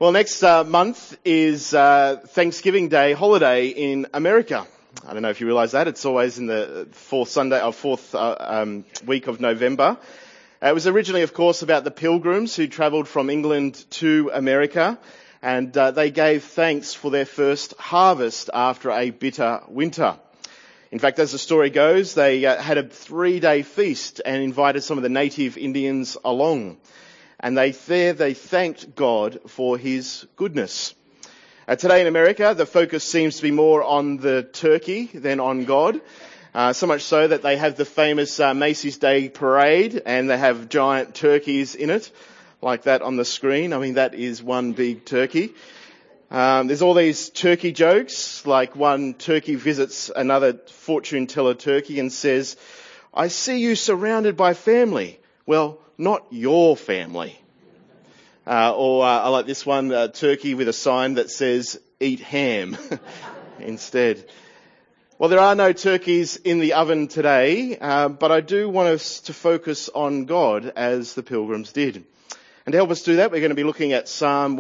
Well, next month is Thanksgiving Day holiday in America. I don't know if you realise that. It's always in the fourth week of November. It was originally, of course, about the Pilgrims who travelled from England to America, and they gave thanks for their first harvest after a bitter winter. In fact, as the story goes, they had a 3-day feast and invited some of the native Indians along. And they thanked God for his goodness. Today in America, the focus seems to be more on the turkey than on God. So much so that they have the famous Macy's Day Parade, and they have giant turkeys in it, like that on the screen. I mean, that is one big turkey. There's all these turkey jokes, like one turkey visits another fortune teller turkey and says, "I see you surrounded by family." Well, not your family. Or I like this one, turkey with a sign that says, "Eat ham," instead. Well, there are no turkeys in the oven today, but I do want us to focus on God as the Pilgrims did. And to help us do that, we're going to be looking at Psalm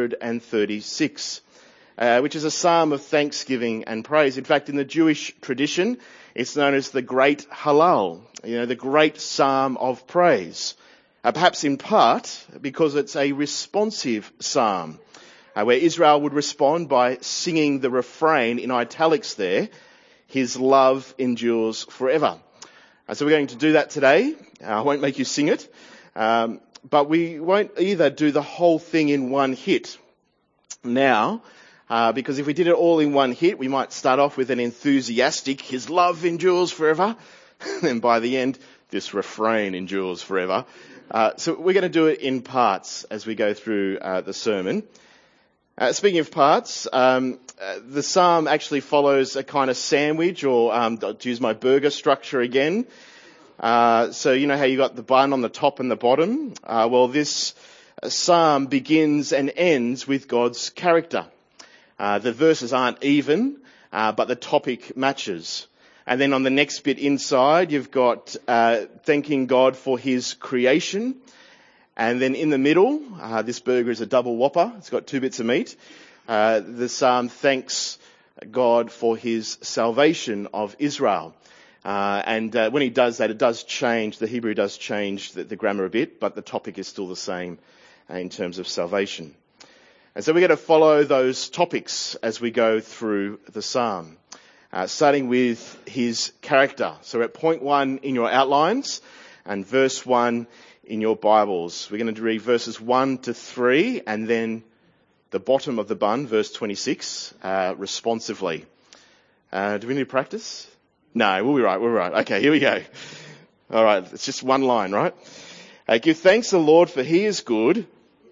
136, which is a psalm of thanksgiving and praise. In fact, in the Jewish tradition, it's known as the Great Hallel, the great psalm of praise. Perhaps in part because it's a responsive psalm, where Israel would respond by singing the refrain in italics there, "His love endures forever." So we're going to do that today. I won't make you sing it, but we won't either do the whole thing in one hit now, because if we did it all in one hit, we might start off with an enthusiastic, "His love endures forever," and by the end, this refrain endures forever. So we're going to do it in parts as we go through the sermon. Speaking of parts, the psalm actually follows a kind of sandwich, or to use my burger structure again. So you know how you got the bun on the top and the bottom? Well, this psalm begins and ends with God's character. The verses aren't even, but the topic matches. And then on the next bit inside, you've got thanking God for his creation. And then in the middle, this burger is a double whopper. It's got 2 bits of meat. The psalm thanks God for his salvation of Israel. And when he does that, it does change, the Hebrew does change the grammar a bit, but the topic is still the same in terms of salvation. And so we're going to follow those topics as we go through the psalm. Starting with his character. So we're at point 1 in your outlines and verse 1 in your Bibles. We're going to read verses 1 to 3 and then the bottom of the bun, verse 26, responsively. Do we need to practice? No, we'll be right. Okay, here we go. All right, it's just one line, right? Give thanks to the Lord, for he is good.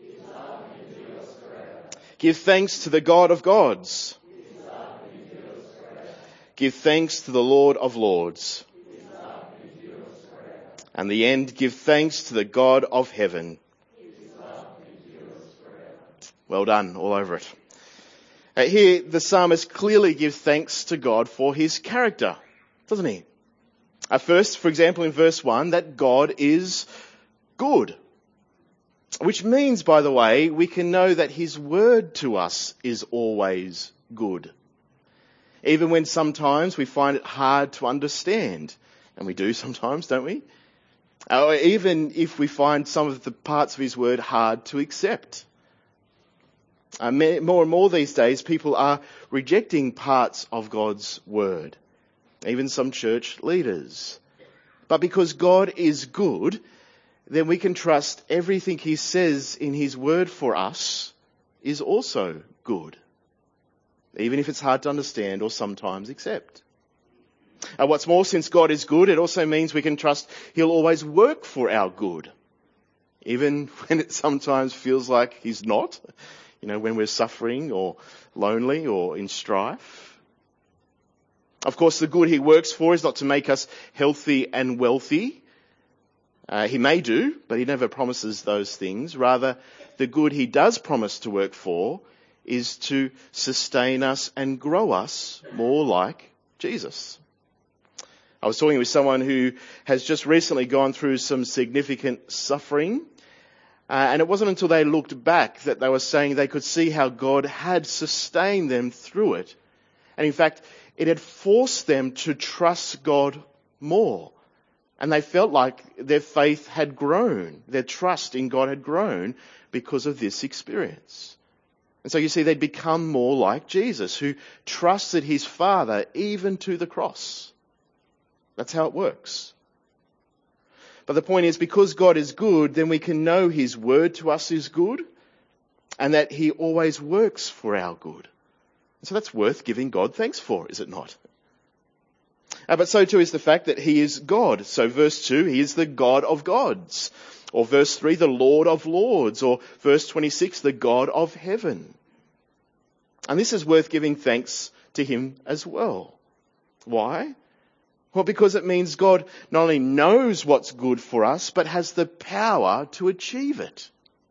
Give thanks to the God of gods. Give thanks to the Lord of lords. And the end, give thanks to the God of heaven. Well done, all over it. Here, the psalmist clearly gives thanks to God for his character, doesn't he? First, for example, in verse 1, that God is good. Which means, by the way, we can know that his word to us is always good. Even when sometimes we find it hard to understand. And we do sometimes, don't we? Or even if we find some of the parts of his word hard to accept. More and more these days, people are rejecting parts of God's word. Even some church leaders. But because God is good, then we can trust everything he says in his word for us is also good. Even if it's hard to understand or sometimes accept. What's more, since God is good, it also means we can trust he'll always work for our good. Even when it sometimes feels like he's not. When we're suffering or lonely or in strife. Of course, the good he works for is not to make us healthy and wealthy. He may do, but he never promises those things. Rather, the good he does promise to work for is to sustain us and grow us more like Jesus. I was talking with someone who has just recently gone through some significant suffering, And it wasn't until they looked back that they were saying they could see how God had sustained them through it. And in fact, it had forced them to trust God more. And they felt like their faith had grown, their trust in God had grown because of this experience. And so you see, they'd become more like Jesus, who trusted his Father even to the cross. That's how it works. But the point is, because God is good, then we can know his word to us is good, and that he always works for our good. And so that's worth giving God thanks for, is it not? But so too is the fact that he is God. So verse 2, he is the God of gods. Or verse 3, the Lord of lords. Or verse 26, the God of heaven. And this is worth giving thanks to him as well. Why? Well, because it means God not only knows what's good for us, but has the power to achieve it.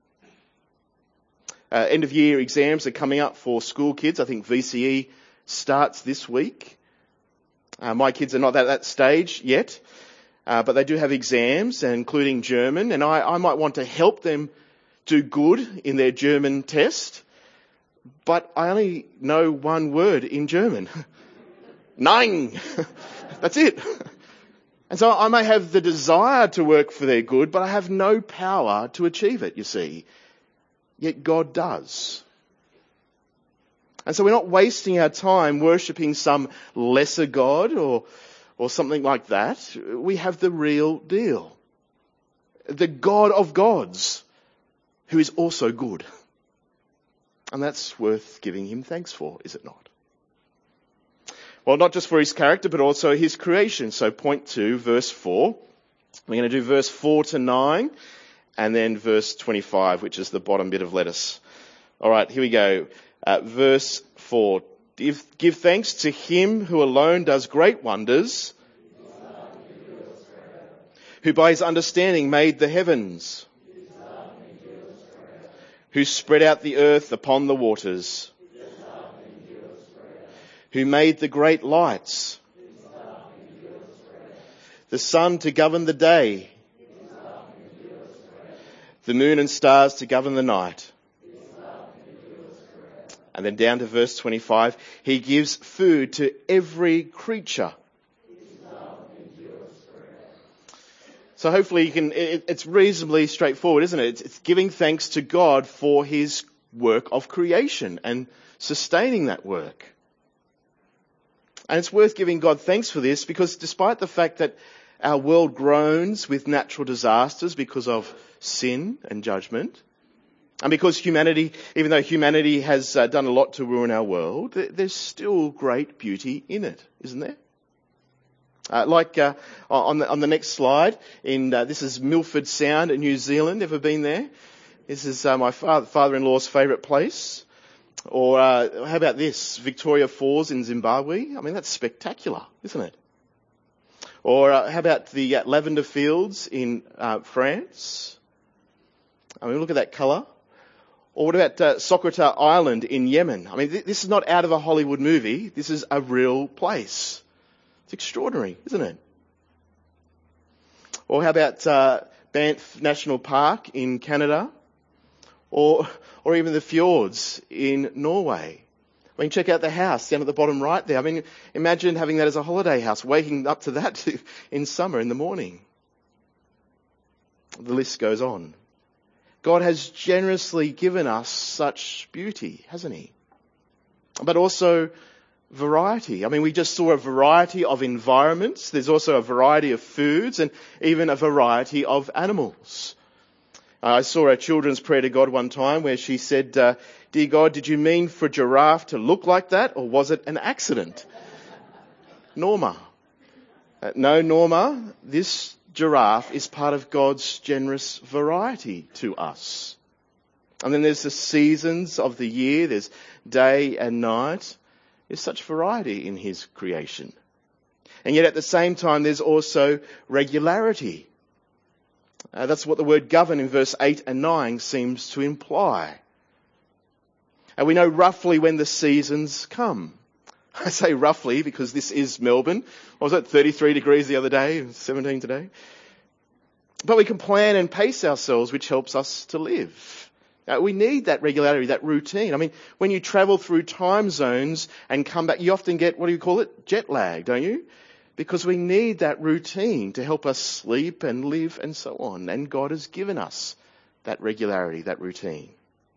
End of year exams are coming up for school kids. I think VCE starts this week. My kids are not at that stage yet, but they do have exams, including German, and I might want to help them do good in their German test, but I only know one word in German. Nein! That's it. And so I may have the desire to work for their good, but I have no power to achieve it, you see. Yet God does. And so we're not wasting our time worshipping some lesser God or something like that. We have the real deal. The God of gods, who is also good. And that's worth giving him thanks for, is it not? Well, not just for his character, but also his creation. So point 2, verse 4. We're going to do verse 4 to 9, and then verse 25, which is the bottom bit of lettuce. All right, here we go. Verse 4. Give thanks to him who alone does great wonders, who by his understanding made the heavens, who spread out the earth upon the waters, who made the great lights, the sun to govern the day, the moon and stars to govern the night. And then down to verse 25, he gives food to every creature. So hopefully you can, it's reasonably straightforward, isn't it? It's giving thanks to God for his work of creation and sustaining that work. And it's worth giving God thanks for this because despite the fact that our world groans with natural disasters because of sin and judgment, and because humanity, even though humanity has done a lot to ruin our world, there's still great beauty in it, isn't there? On the next slide, this is Milford Sound in New Zealand. Ever been there? This is my father-in-law's favourite place. Or how about this, Victoria Falls in Zimbabwe? I mean, that's spectacular, isn't it? Or how about the lavender fields in France? I mean, look at that colour. Or what about Socotra Island in Yemen? I mean, this is not out of a Hollywood movie. This is a real place. It's extraordinary, isn't it? Or how about Banff National Park in Canada? Or even the fjords in Norway. I mean, check out the house down at the bottom right there. I mean, imagine having that as a holiday house, waking up to that in summer in the morning. The list goes on. God has generously given us such beauty, hasn't he? But also variety. I mean, we just saw a variety of environments. There's also a variety of foods and even a variety of animals. I saw a children's prayer to God one time where she said, "Dear God, did you mean for a giraffe to look like that or was it an accident?" Norma. No, Norma, this giraffe is part of God's generous variety to us. And then there's the seasons of the year, there's day and night. There's such variety in his creation. And yet at the same time, there's also regularity. That's what the word govern in verse 8 and 9 seems to imply. And we know roughly when the seasons come. I say roughly because this is Melbourne. What was it, 33 degrees the other day, 17 today? But we can plan and pace ourselves, which helps us to live. We need that regularity, that routine. I mean, when you travel through time zones and come back, you often get, what do you call it? Jet lag, don't you? Because we need that routine to help us sleep and live and so on. And God has given us that regularity, that routine.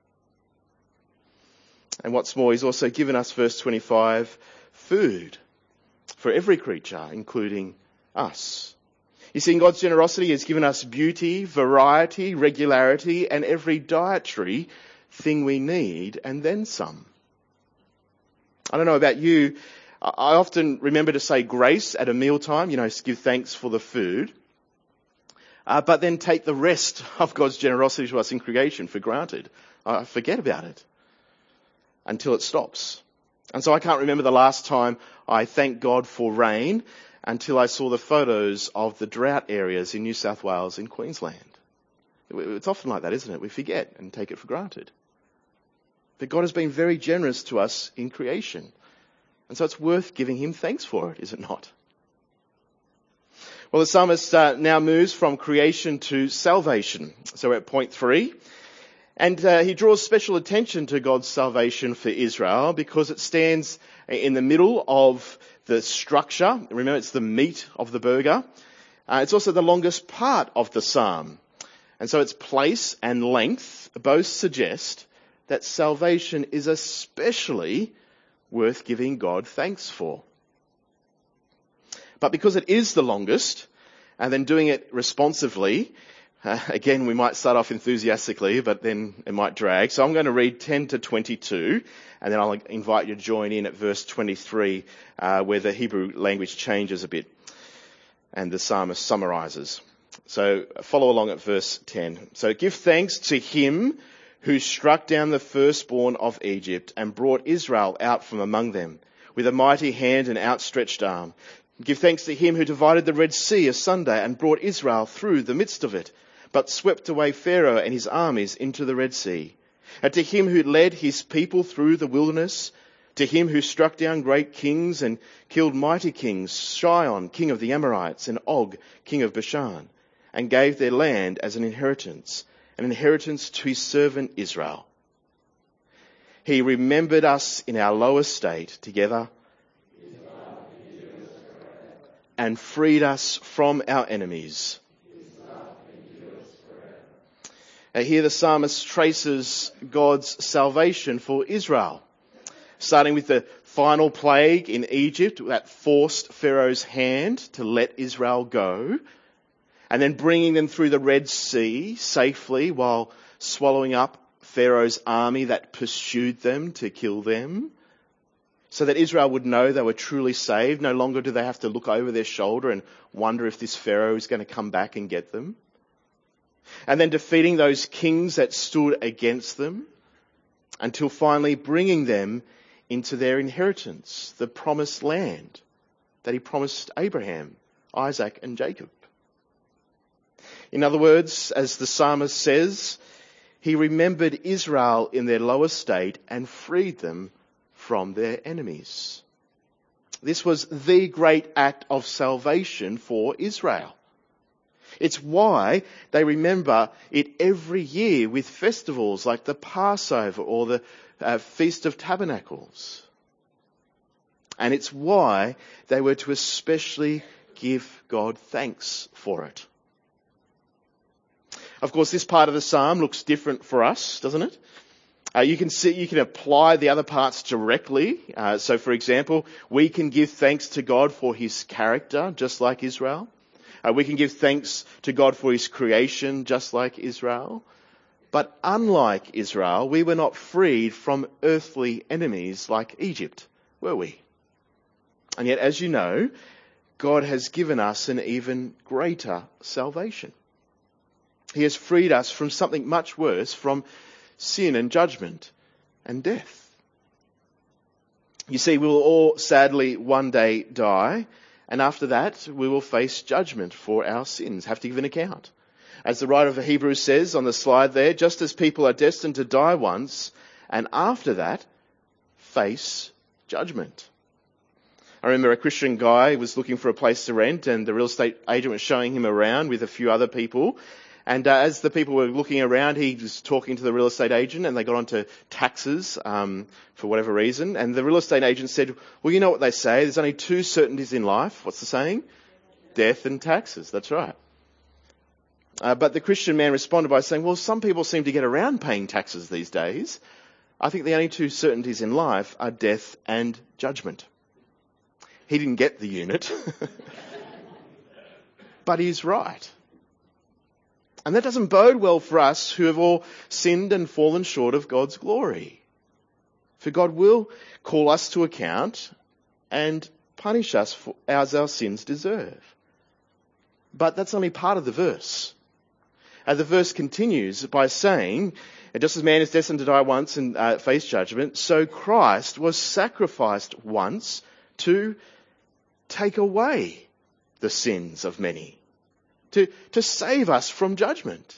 And what's more, He's also given us, verse 25, food for every creature, including us. You see, in God's generosity, He has given us beauty, variety, regularity, and every dietary thing we need, and then some. I don't know about you, I often remember to say grace at a mealtime, give thanks for the food, but then take the rest of God's generosity to us in creation for granted. I forget about it until it stops. And so I can't remember the last time I thanked God for rain until I saw the photos of the drought areas in New South Wales and Queensland. It's often like that, isn't it? We forget and take it for granted. But God has been very generous to us in creation. And so it's worth giving Him thanks for it, is it not? Well, the psalmist now moves from creation to salvation. So we're at point 3. And he draws special attention to God's salvation for Israel because it stands in the middle of the structure. Remember, it's the meat of the burger. It's also the longest part of the psalm. And so its place and length both suggest that salvation is especially worth giving God thanks for. But because it is the longest, and then doing it responsively, again, we might start off enthusiastically, but then it might drag. So I'm going to read 10 to 22, and then I'll invite you to join in at verse 23, where the Hebrew language changes a bit, and the psalmist summarizes. So follow along at verse 10. So give thanks to Him who struck down the firstborn of Egypt and brought Israel out from among them with a mighty hand and outstretched arm. Give thanks to Him who divided the Red Sea asunder and brought Israel through the midst of it, but swept away Pharaoh and his armies into the Red Sea. And to Him who led His people through the wilderness, to Him who struck down great kings and killed mighty kings, Sihon, king of the Amorites, and Og, king of Bashan, and gave their land as an inheritance to His servant Israel. He remembered us in our low estate together and freed us from our enemies. Here the psalmist traces God's salvation for Israel, starting with the final plague in Egypt that forced Pharaoh's hand to let Israel go, and then bringing them through the Red Sea safely while swallowing up Pharaoh's army that pursued them to kill them, so that Israel would know they were truly saved. No longer do they have to look over their shoulder and wonder if this Pharaoh is going to come back and get them. And then defeating those kings that stood against them until finally bringing them into their inheritance, the promised land that He promised Abraham, Isaac and Jacob. In other words, as the psalmist says, He remembered Israel in their low estate and freed them from their enemies. This was the great act of salvation for Israel. It's why they remember it every year with festivals like the Passover or the Feast of Tabernacles. And it's why they were to especially give God thanks for it. Of course, this part of the psalm looks different for us, doesn't it? You can apply the other parts directly. So, for example, we can give thanks to God for His character, just like Israel. We can give thanks to God for His creation, just like Israel. But unlike Israel, we were not freed from earthly enemies like Egypt, were we? And yet, as you know, God has given us an even greater salvation. He has freed us from something much worse, from sin and judgment and death. You see, we will all sadly one day die, and after that we will face judgment for our sins, have to give an account. As the writer of Hebrews says on the slide there, just as people are destined to die once, and after that face judgment. I remember a Christian guy was looking for a place to rent, and the real estate agent was showing him around with a few other people. And as the people were looking around, he was talking to the real estate agent, and they got onto taxes for whatever reason. And the real estate agent said, well, you know what they say, there's only two certainties in life. What's the saying? Death and taxes. That's right. But the Christian man responded by saying, well, some people seem to get around paying taxes these days. I think the only two certainties in life are death and judgment. He didn't get the unit, but he's right. And that doesn't bode well for us who have all sinned and fallen short of God's glory. For God will call us to account and punish us as our sins deserve. But that's only part of the verse. The verse continues by saying, just as man is destined to die once and face judgment, so Christ was sacrificed once to take away the sins of many, to save us from judgment.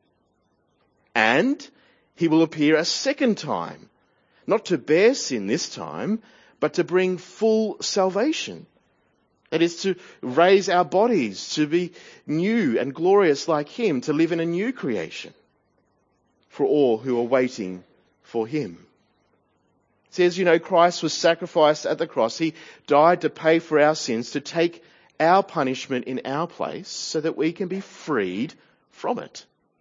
And he will appear a second time, not to bear sin this time, but to bring full salvation. That is, to raise our bodies to be new and glorious like him, to live in a new creation for all who are waiting for him. It says, Christ was sacrificed at the cross. He died to pay for our sins, to take our punishment in our place so that we can be freed from it.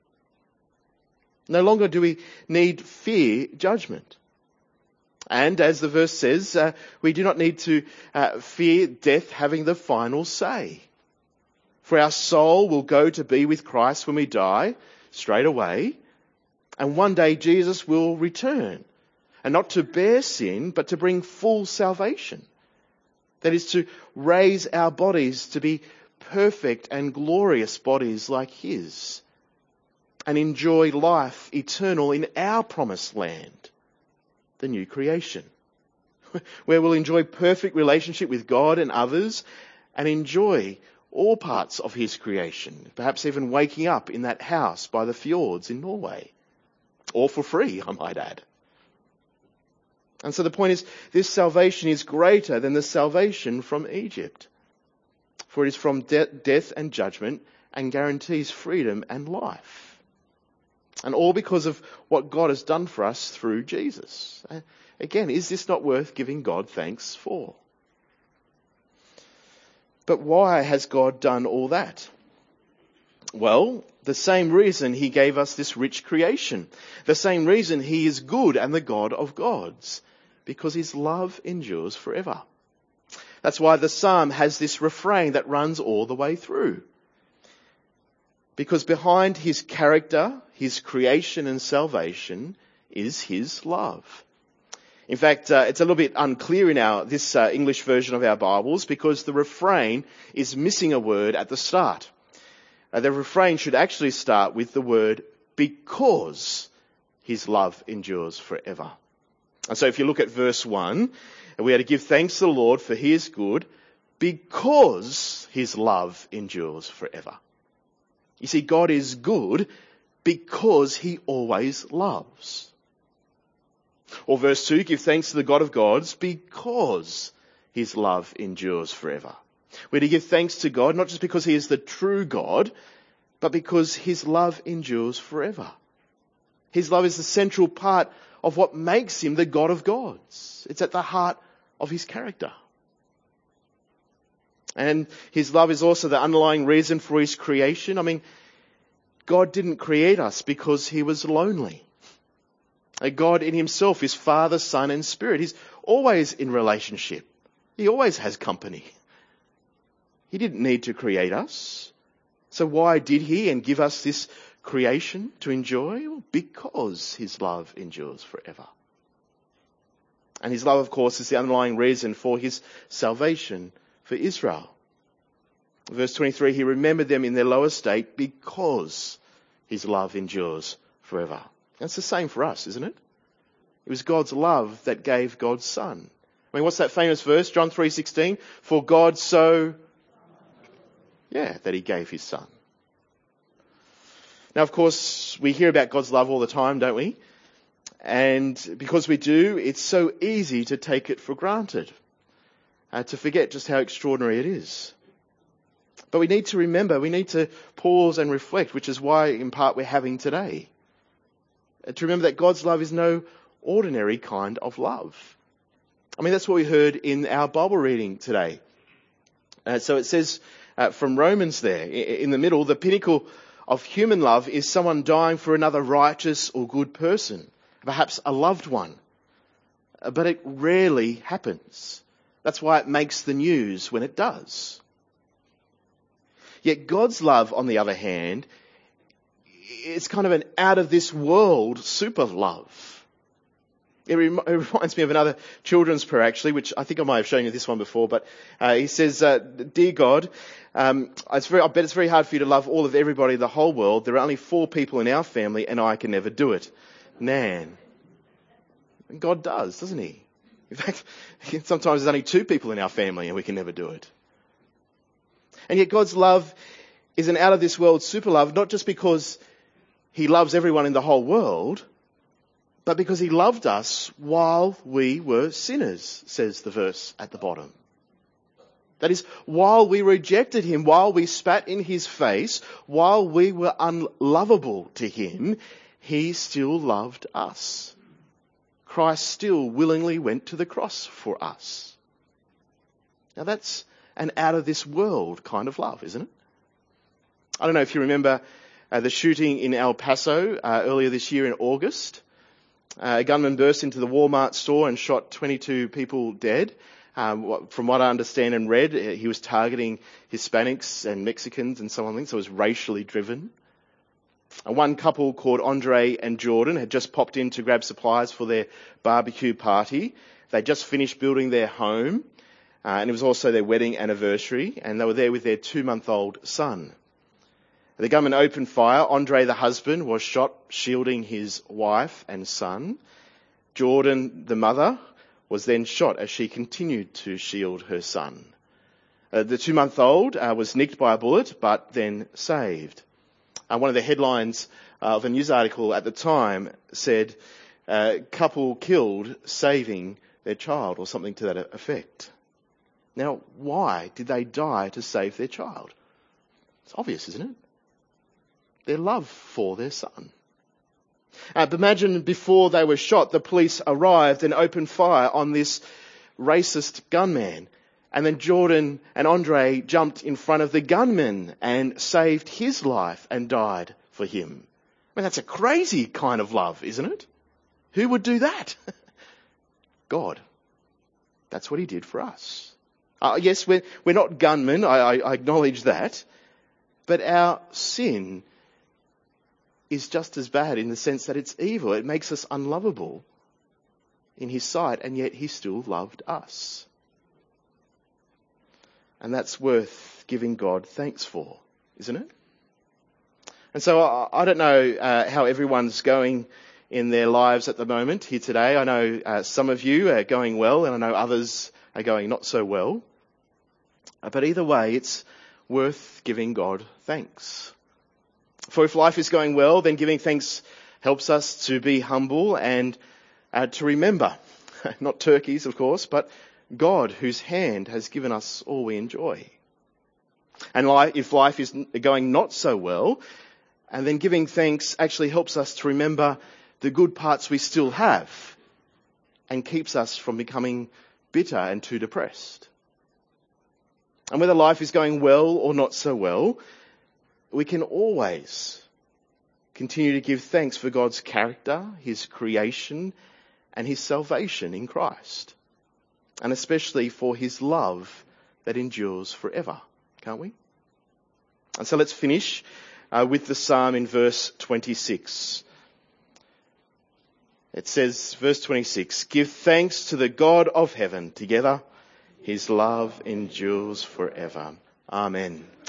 No longer do we need fear judgment. And as the verse says, we do not need to fear death having the final say. For our soul will go to be with Christ when we die, straight away. And one day Jesus will return. And not to bear sin, but to bring full salvation. That is, to raise our bodies to be perfect and glorious bodies like his. And enjoy life eternal in our promised land, the new creation. Where we'll enjoy perfect relationship with God and others and enjoy all parts of his creation. Perhaps even waking up in that house by the fjords in Norway. All for free, I might add. And so the point is, this salvation is greater than the salvation from Egypt. For it is from death and judgment and guarantees freedom and life. And all because of what God has done for us through Jesus. Again, is this not worth giving God thanks for? But why has God done all that? Well, the same reason he gave us this rich creation. The same reason he is good and the God of gods. Because his love endures forever. That's why the psalm has this refrain that runs all the way through. Because behind his character, his creation and salvation is his love. In fact, it's a little bit unclear in this English version of our Bibles because the refrain is missing a word at the start. The refrain should actually start with the word because his love endures forever. And so if you look at verse 1, we are to give thanks to the Lord for he is good because his love endures forever. You see, God is good because he always loves. Or verse 2, give thanks to the God of gods because his love endures forever. We're to give thanks to God not just because he is the true God, but because his love endures forever. His love is the central part of what makes him the God of gods. It's at the heart of his character. And his love is also the underlying reason for his creation. I mean, God didn't create us because he was lonely. God in himself is Father, Son and Spirit. He's always in relationship. He always has company. He didn't need to create us. So why did he and give us this creation to enjoy? Well, because his love endures forever. And his love, of course, is the underlying reason for his salvation for Israel. Verse 23, he remembered them in their lower state because his love endures forever. That's the same for us, isn't it? It was God's love that gave God's Son. I mean, what's that famous verse? John 3:16. For God so, that he gave his Son. Now, of course, we hear about God's love all the time, don't we? And because we do, it's so easy to take it for granted. to forget just how extraordinary it is. But we need to remember, we need to pause and reflect, which is why in part we're having today. To remember that God's love is no ordinary kind of love. I mean, that's what we heard in our Bible reading today. So it says from Romans there, in the middle, the pinnacle of human love is someone dying for another righteous or good person, perhaps a loved one. But it rarely happens. That's why it makes the news when it does. Yet God's love, on the other hand, is kind of an out-of-this-world super love. It reminds me of another children's prayer, actually, which I think I might have shown you this one before, but he says, Dear God, I bet it's very hard for you to love all of everybody in the whole world. There are only 4 people in our family, and I can never do it. Nan. And God does, doesn't he? In fact, sometimes there's only 2 people in our family, and we can never do it. And yet God's love is an out-of-this-world super love, not just because he loves everyone in the whole world, but because he loved us while we were sinners, says the verse at the bottom. That is, while we rejected him, while we spat in his face, while we were unlovable to him, he still loved us. Christ still willingly went to the cross for us. Now that's an out-of-this-world kind of love, isn't it? I don't know if you remember the shooting in El Paso earlier this year in August. A gunman burst into the Walmart store and shot 22 people dead. From what I understand and read, he was targeting Hispanics and Mexicans and so on, so it was racially driven. One couple called Andre and Jordan had just popped in to grab supplies for their barbecue party. They just finished building their home, and it was also their wedding anniversary, and they were there with their 2-month-old son. The gunman opened fire. Andre, the husband, was shot shielding his wife and son. Jordan, the mother, was then shot as she continued to shield her son. The 2-month-old was nicked by a bullet, but then saved. One of the headlines of a news article at the time said, couple killed saving their child, or something to that effect. Now, why did they die to save their child? It's obvious, isn't it? Their love for their son. But imagine before they were shot, the police arrived and opened fire on this racist gunman. And then Jordan and Andre jumped in front of the gunman and saved his life and died for him. I mean, that's a crazy kind of love, isn't it? Who would do that? God. That's what he did for us. Yes, we're not gunmen, I acknowledge that. But our sin is just as bad in the sense that it's evil. It makes us unlovable in his sight, and yet he still loved us. And that's worth giving God thanks for, isn't it? And so I don't know how everyone's going in their lives at the moment here today. I know some of you are going well, and I know others are going not so well. But either way, it's worth giving God thanks. For if life is going well, then giving thanks helps us to be humble and to remember, not turkeys, of course, but God, whose hand has given us all we enjoy. And if life is going not so well, and then giving thanks actually helps us to remember the good parts we still have and keeps us from becoming bitter and too depressed. And whether life is going well or not so well, we can always continue to give thanks for God's character, his creation, and his salvation in Christ. And especially for his love that endures forever, can't we? And so let's finish with the psalm in verse 26. It says, verse 26, "Give thanks to the God of heaven together. His love endures forever." Amen.